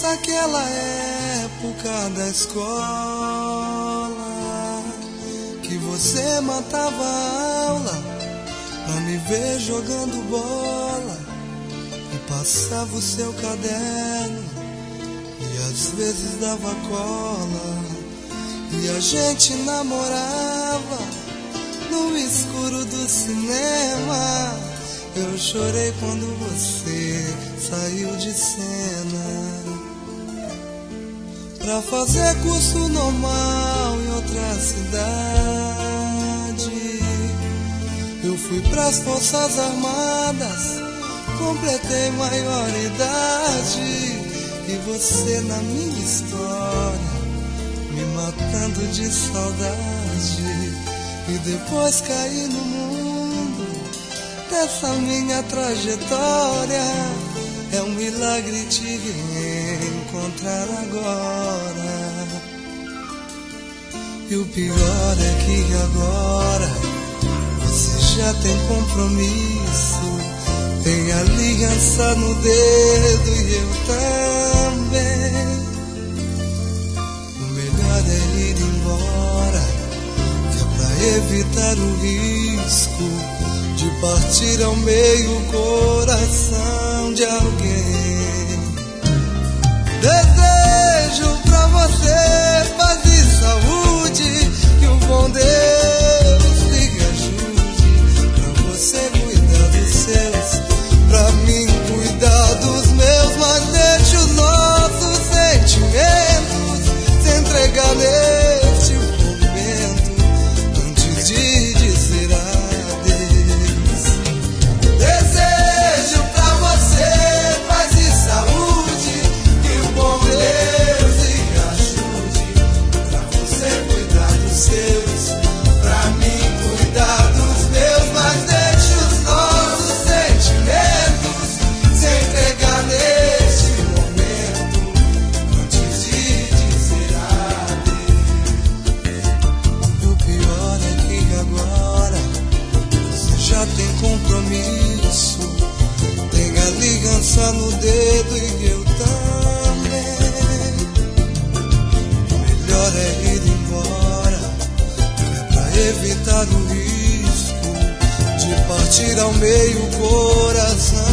Aquela época da escola que você matava a aula pra me ver jogando bola e passava o seu caderno e às vezes dava cola e a gente namorava no escuro do cinema. Eu chorei quando você saiu de cena pra fazer curso normal em outra cidade. Eu fui pras Forças Armadas, completei maioridade. E você na minha história, me matando de saudade. E depois caí no mundo dessa minha trajetória. É um milagre te encontrar agora. E o pior é que agora você já tem compromisso, tem aliança no dedo e eu também. O melhor é ir embora, que é pra evitar o risco de partir ao meio o coração de alguém. Desejo pra você paz e saúde, que o bom Deus lhe ajude, pra você cuidar dos seus, pra mim cuidar dos meus. Mas deixe os nossos sentimentos se entregar neste momento, antes de dizer adeus. Desejo pra você paz e saúde, que o bom Deus lhe ajude, pra você cuidar dos seus, pra mim cuidar dos meus. Mas deixe os nossos sentimentos se entregar neste momento, antes de dizer adeus. O pior é que agora você já tem compromisso, tem aliança no dedo e eu também. O melhor é ir embora, que é pra evitar o risco de partir ao meio o coração